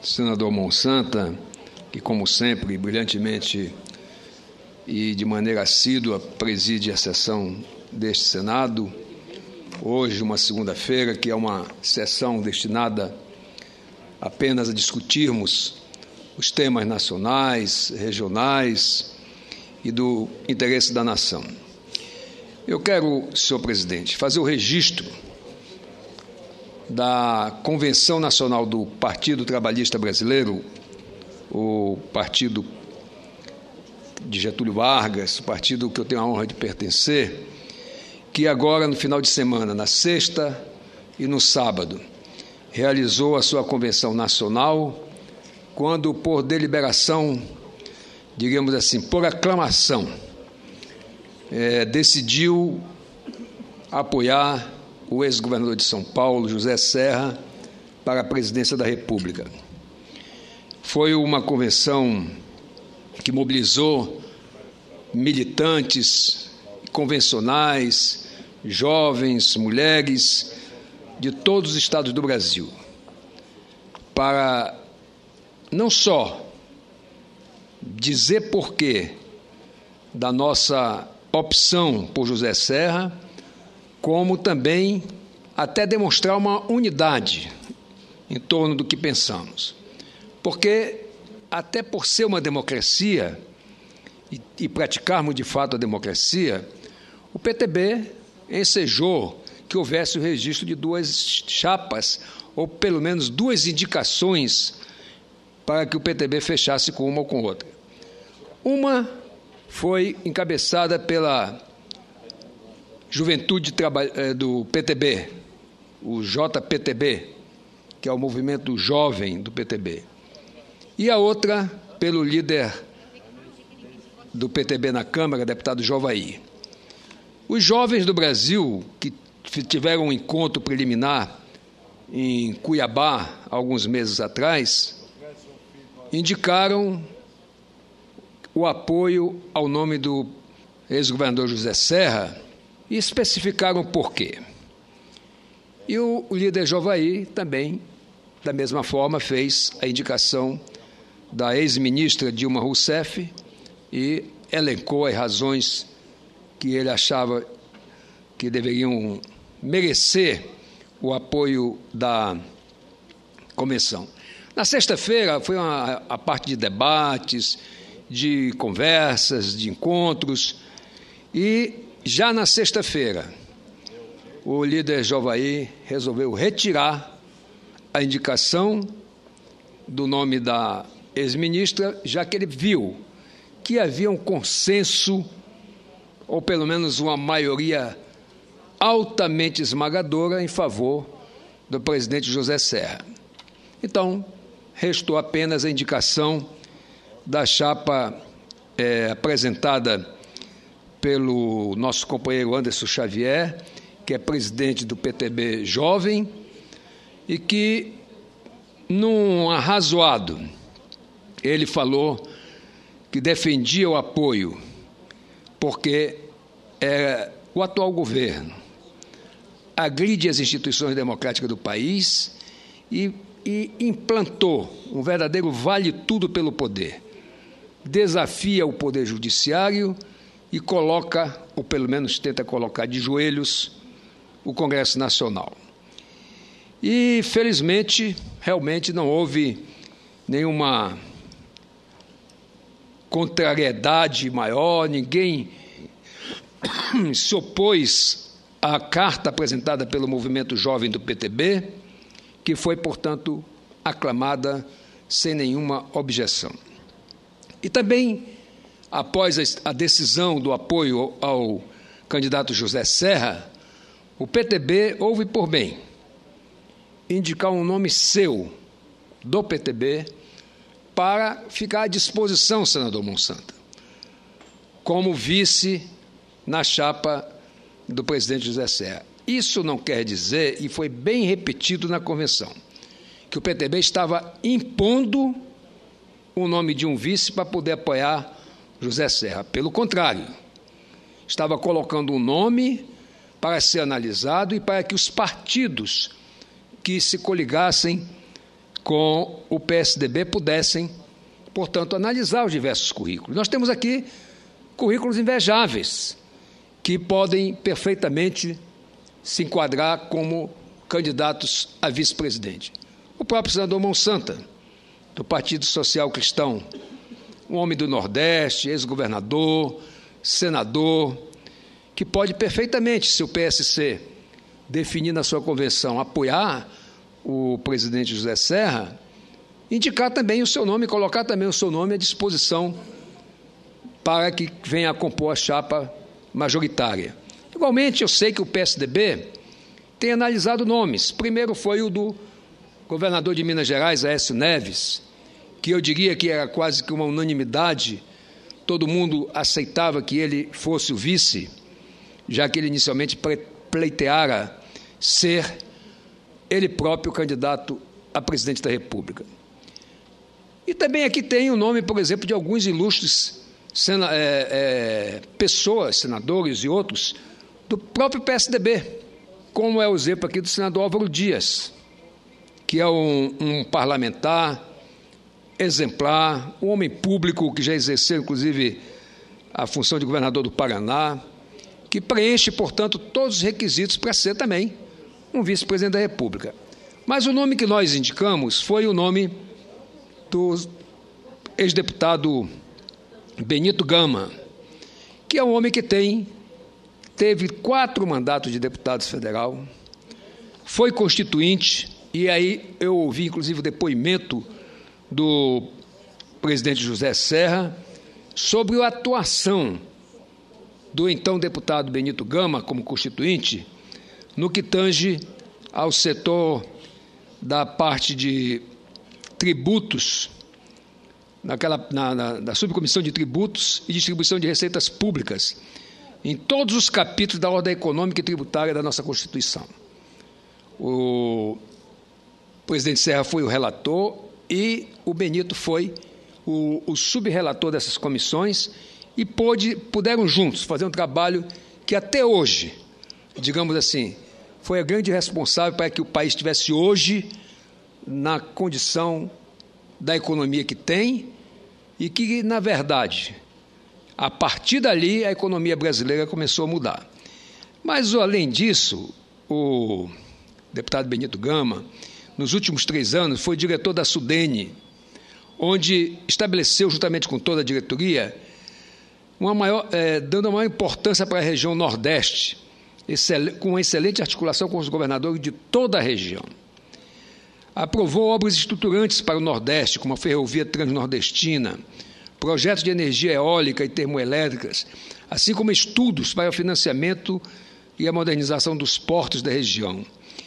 senador Monsanta, que, como sempre, brilhantemente e de maneira assídua preside a sessão deste Senado. Hoje, uma segunda-feira, que é uma sessão destinada apenas a discutirmos os temas nacionais, regionais e do interesse da nação. Eu quero, senhor presidente, fazer o registro da Convenção Nacional do Partido Trabalhista Brasileiro, o partido de Getúlio Vargas, o partido que eu tenho a honra de pertencer, que agora, no final de semana, na sexta e no sábado, realizou a sua convenção nacional, quando, por deliberação, digamos assim, por aclamação, decidiu apoiar o ex-governador de São Paulo, José Serra, para a presidência da República. Foi uma convenção que mobilizou militantes convencionais, jovens, mulheres, de todos os estados do Brasil, para não só dizer porquê da nossa opção por José Serra, como também até demonstrar uma unidade em torno do que pensamos. Porque, até por ser uma democracia e praticarmos de fato a democracia, o PTB ensejou que houvesse o registro de duas chapas, ou pelo menos duas indicações para que o PTB fechasse com uma ou com outra. Uma foi encabeçada pela Juventude do PTB, o JPTB, que é o movimento jovem do PTB. E a outra pelo líder do PTB na Câmara, deputado Jovaí. Os jovens do Brasil, que tiveram um encontro preliminar em Cuiabá, alguns meses atrás, indicaram o apoio ao nome do ex-governador José Serra e especificaram por quê. E o líder Jovaí também, da mesma forma, fez a indicação da ex-ministra Dilma Rousseff e elencou as razões que ele achava que deveriam merecer o apoio da convenção. Na sexta-feira foi a parte de debates, de conversas, de encontros, e já na sexta-feira o líder Jovaí resolveu retirar a indicação do nome da ex-ministra, já que ele viu que havia um consenso, ou pelo menos uma maioria altamente esmagadora em favor do presidente José Serra. Então, restou apenas a indicação da chapa apresentada pelo nosso companheiro Anderson Xavier, que é presidente do PTB Jovem, e que, num arrazoado, ele falou que defendia o apoio, porque o atual governo agride as instituições democráticas do país e implantou um verdadeiro vale-tudo pelo poder. Desafia o poder judiciário e coloca, ou pelo menos tenta colocar de joelhos, o Congresso Nacional. E, felizmente, realmente não houve nenhuma contrariedade maior, ninguém se opôs à carta apresentada pelo movimento jovem do PTB, que foi, portanto, aclamada sem nenhuma objeção. E também, após a decisão do apoio ao candidato José Serra, o PTB houve por bem indicar um nome seu, do PTB, para ficar à disposição, senador Monsanta, como vice na chapa do presidente José Serra. Isso não quer dizer, e foi bem repetido na convenção, que o PTB estava impondo o nome de um vice para poder apoiar José Serra. Pelo contrário, estava colocando um nome para ser analisado e para que os partidos que se coligassem com o PSDB pudessem, portanto, analisar os diversos currículos. Nós temos aqui currículos invejáveis, que podem perfeitamente se enquadrar como candidatos a vice-presidente. O próprio senador Monsanta, do Partido Social Cristão, um homem do Nordeste, ex-governador, senador, que pode perfeitamente, se o PSC definir na sua convenção apoiar o presidente José Serra, indicar também o seu nome, colocar também o seu nome à disposição para que venha a compor a chapa majoritária. Igualmente, eu sei que o PSDB tem analisado nomes. Primeiro foi o do governador de Minas Gerais, Aécio Neves, que eu diria que era quase que uma unanimidade, todo mundo aceitava que ele fosse o vice, já que ele inicialmente pleiteara ser ele próprio candidato a presidente da República. E também aqui tem o nome, por exemplo, de alguns ilustres pessoas, senadores e outros, do próprio PSDB, como é o exemplo aqui do senador Álvaro Dias, que é um parlamentar exemplar, um homem público que já exerceu, inclusive, a função de governador do Paraná, que preenche, portanto, todos os requisitos para ser também um vice-presidente da República. Mas o nome que nós indicamos foi o nome do ex-deputado Benito Gama, que é um homem que teve 4 mandatos de deputado federal, foi constituinte, e aí eu ouvi, inclusive, o depoimento do presidente José Serra sobre a atuação do então deputado Benito Gama como constituinte no que tange ao setor da parte de tributos, na subcomissão de tributos e distribuição de receitas públicas, em todos os capítulos da ordem econômica e tributária da nossa Constituição. O presidente Serra foi o relator e o Benito foi o subrelator dessas comissões e puderam juntos fazer um trabalho que até hoje, digamos assim, foi a grande responsável para que o país estivesse hoje na condição da economia que tem e que, na verdade, a partir dali a economia brasileira começou a mudar. Mas, além disso, o deputado Benito Gama, nos últimos 3 anos, foi diretor da Sudene, onde estabeleceu, juntamente com toda a diretoria, dando a maior importância para a região Nordeste, com uma excelente articulação com os governadores de toda a região. Aprovou obras estruturantes para o Nordeste, como a ferrovia transnordestina, projetos de energia eólica e termoelétricas, assim como estudos para o financiamento e a modernização dos portos da região.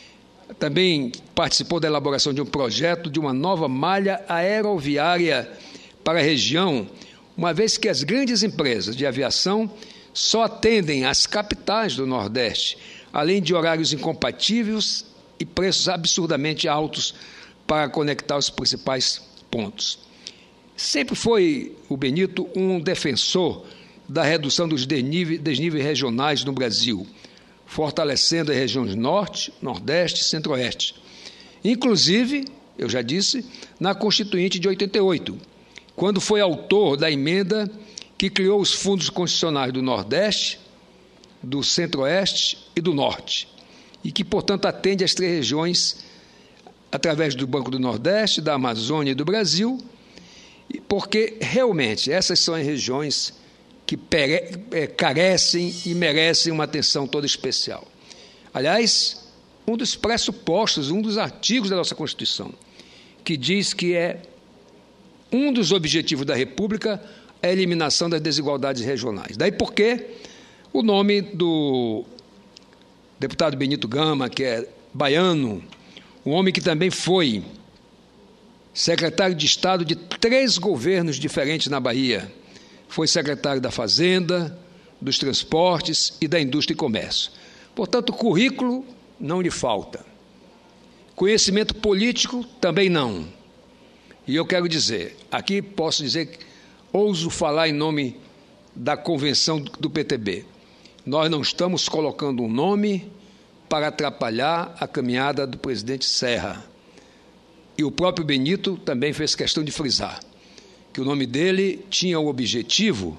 Também participou da elaboração de um projeto de uma nova malha aeroviária para a região, uma vez que as grandes empresas de aviação só atendem as capitais do Nordeste, além de horários incompatíveis e preços absurdamente altos para conectar os principais pontos. Sempre foi o Benito um defensor da redução dos desníveis regionais no Brasil, fortalecendo as regiões Norte, Nordeste e Centro-Oeste. Inclusive, eu já disse, na Constituinte de 88, quando foi autor da emenda que criou os fundos constitucionais do Nordeste, do Centro-Oeste e do Norte, e que, portanto, atende às 3 regiões através do Banco do Nordeste, da Amazônia e do Brasil, porque realmente essas são as regiões que carecem e merecem uma atenção toda especial. Aliás, um dos pressupostos, um dos artigos da nossa Constituição, que diz que é um dos objetivos da República a eliminação das desigualdades regionais. Daí porque o nome do deputado Benito Gama, que é baiano, um homem que também foi secretário de Estado de 3 governos diferentes na Bahia, foi secretário da Fazenda, dos Transportes e da Indústria e Comércio. Portanto, currículo não lhe falta. Conhecimento político também não. E eu quero dizer, aqui posso dizer que ouso falar em nome da convenção do PTB. Nós não estamos colocando um nome para atrapalhar a caminhada do presidente Serra. e o próprio Benito também fez questão de frisar, que o nome dele tinha o objetivo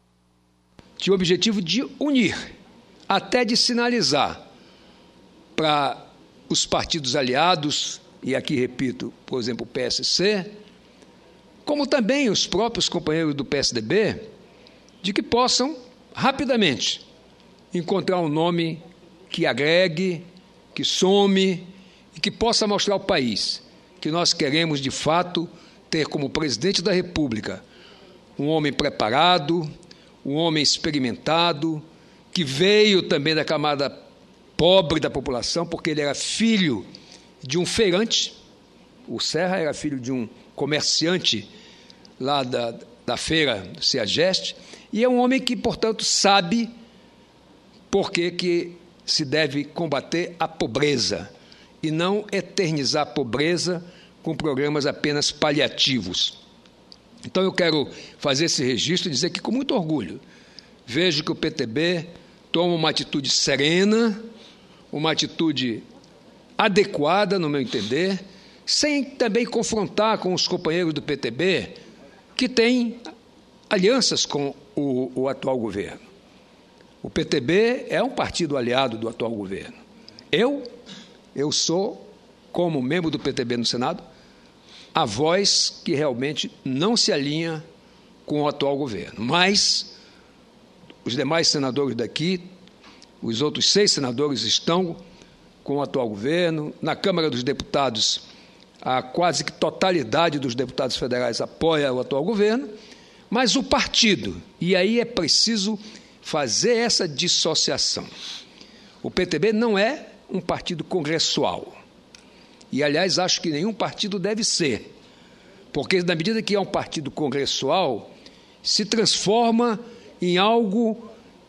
de unir, até de sinalizar para os partidos aliados, e aqui repito, por exemplo, o PSC, como também os próprios companheiros do PSDB, de que possam rapidamente encontrar um nome que agregue, que some e que possa mostrar ao país que nós queremos, de fato, ter como presidente da República um homem preparado, um homem experimentado, que veio também da camada pobre da população, porque ele era filho de um feirante, o Serra era filho de um comerciante lá da feira do CEAGEST, e é um homem que, portanto, sabe por que se deve combater a pobreza e não eternizar a pobreza com programas apenas paliativos. Então, eu quero fazer esse registro e dizer que, com muito orgulho, vejo que o PTB toma uma atitude serena, uma atitude adequada, no meu entender, sem também confrontar com os companheiros do PTB que têm alianças com o atual governo. O PTB é um partido aliado do atual governo. Eu sou, como membro do PTB no Senado, a voz que realmente não se alinha com o atual governo. Mas os demais senadores daqui, os outros 6 senadores estão com o atual governo. Na Câmara dos Deputados, a quase que totalidade dos deputados federais apoia o atual governo, mas o partido, e aí é preciso fazer essa dissociação. O PTB não é um partido congressual. E, aliás, acho que nenhum partido deve ser, porque, na medida que é um partido congressual, se transforma em algo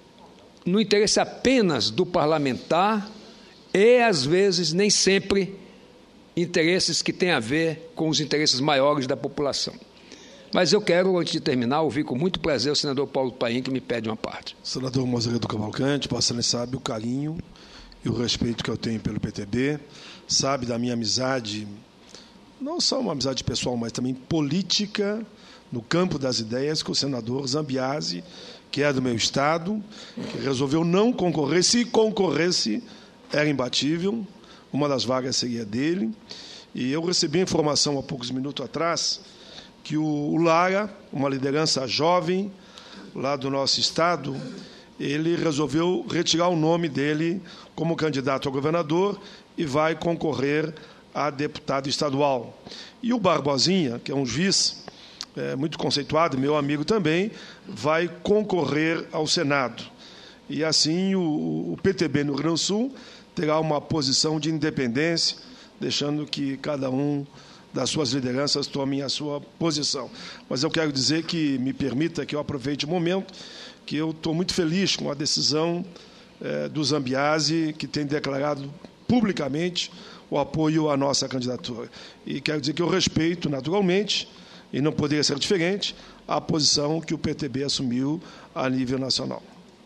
no interesse apenas do parlamentar e, às vezes, nem sempre, interesses que têm a ver com os interesses maiores da população. Mas eu quero, antes de terminar, ouvir com muito prazer o senador Paulo Paim, que me pede uma parte. Senador Moisés do Cavalcante, Vossa Excelência sabe o carinho e o respeito que eu tenho pelo PTB, sabe da minha amizade, não só uma amizade pessoal, mas também política, no campo das ideias, com o senador Zambiase, que é do meu estado, que resolveu não concorrer. Se concorresse, era imbatível, uma das vagas seria dele. E eu recebi a informação há poucos minutos atrás que o Lara, uma liderança jovem lá do nosso estado, ele resolveu retirar o nome dele como candidato a governador e vai concorrer a deputado estadual. E o Barbosinha, que é um juiz muito conceituado, meu amigo também, vai concorrer ao Senado. E assim o PTB no Rio Grande do Sul terá uma posição de independência, deixando que cada um das suas lideranças tomem a sua posição. Mas eu quero dizer que, me permita que eu aproveite o momento, que eu estou muito feliz com a decisão do Zambiase, que tem declarado publicamente o apoio à nossa candidatura. E quero dizer que eu respeito, naturalmente, e não poderia ser diferente, a posição que o PTB assumiu a nível nacional.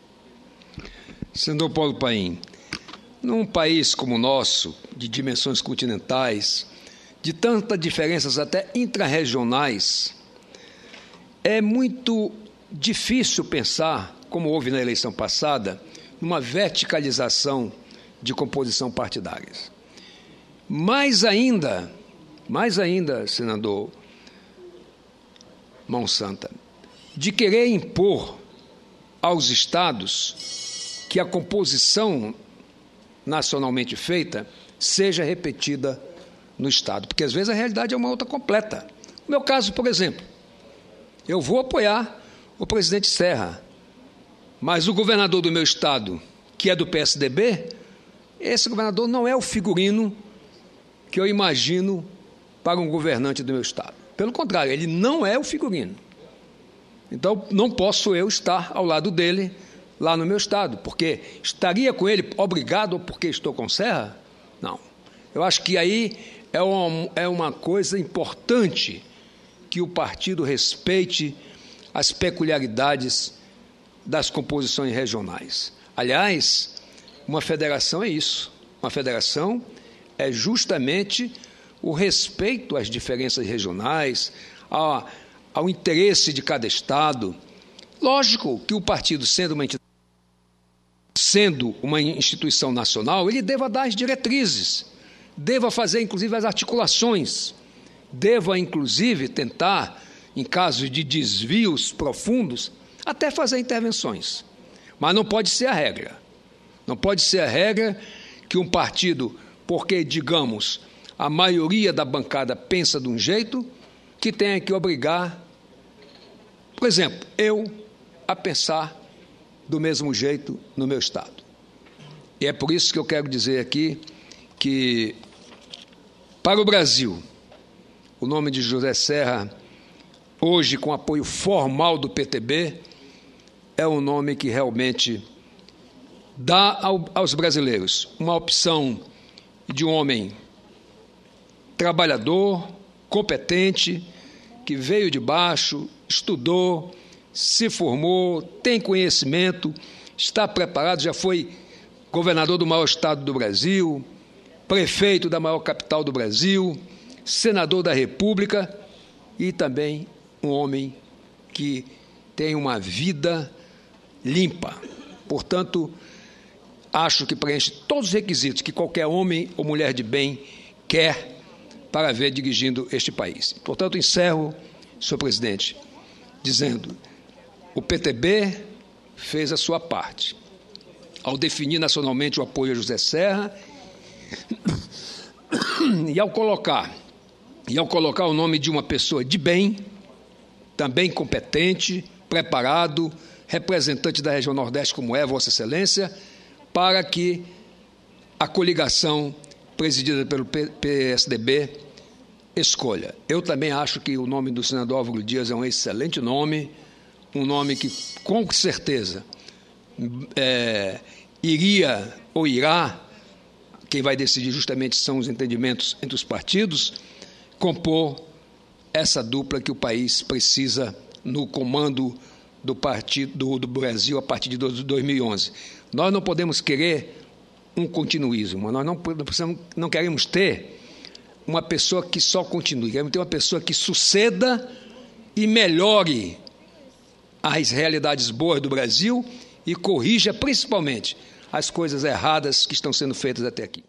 Senador Paulo Paim, num país como o nosso, de dimensões continentais, de tantas diferenças até intrarregionais, é muito difícil pensar, como houve na eleição passada, numa verticalização de composição partidária. Mais ainda, senador Mão Santa, de querer impor aos estados que a composição nacionalmente feita seja repetida no estado, porque às vezes a realidade é uma outra completa. No meu caso, por exemplo, eu vou apoiar o presidente Serra, mas o governador do meu estado, que é do PSDB, esse governador não é o figurino que eu imagino para um governante do meu estado. Pelo contrário, ele não é o figurino. Então, não posso eu estar ao lado dele lá no meu estado, porque estaria com ele obrigado porque estou com Serra? Não. Eu acho que aí é uma coisa importante que o partido respeite as peculiaridades das composições regionais. Aliás, uma federação é isso. Uma federação é justamente o respeito às diferenças regionais, ao interesse de cada Estado. Lógico que o partido, sendo uma instituição nacional, ele deva dar as diretrizes, deva fazer, inclusive, as articulações, deva, inclusive, tentar, em caso de desvios profundos, até fazer intervenções. Mas não pode ser a regra. Não pode ser a regra que um partido, porque, digamos, a maioria da bancada pensa de um jeito, que tenha que obrigar, por exemplo, eu a pensar do mesmo jeito no meu Estado. E é por isso que eu quero dizer aqui que, para o Brasil, o nome de José Serra, hoje com apoio formal do PTB, é um nome que realmente dá aos brasileiros uma opção de um homem trabalhador, competente, que veio de baixo, estudou, se formou, tem conhecimento, está preparado, já foi governador do maior estado do Brasil, prefeito da maior capital do Brasil, senador da República e também um homem que tem uma vida limpa. Portanto, acho que preenche todos os requisitos que qualquer homem ou mulher de bem quer para ver dirigindo este país. Portanto, encerro, senhor presidente, dizendo: o PTB fez a sua parte ao definir nacionalmente o apoio a José Serra e ao colocar o nome de uma pessoa de bem, também competente, preparado, representante da região Nordeste, como é Vossa Excelência, para que a coligação presidida pelo PSDB escolha. Eu também acho que o nome do senador Álvaro Dias é um excelente nome, um nome que, com certeza, iria ou irá, quem vai decidir justamente são os entendimentos entre os partidos, compor essa dupla que o país precisa no comando do partido do Brasil a partir de 2011. Nós não podemos querer um continuismo, nós não queremos ter uma pessoa que só continue, queremos ter uma pessoa que suceda e melhore as realidades boas do Brasil e corrija principalmente as coisas erradas que estão sendo feitas até aqui.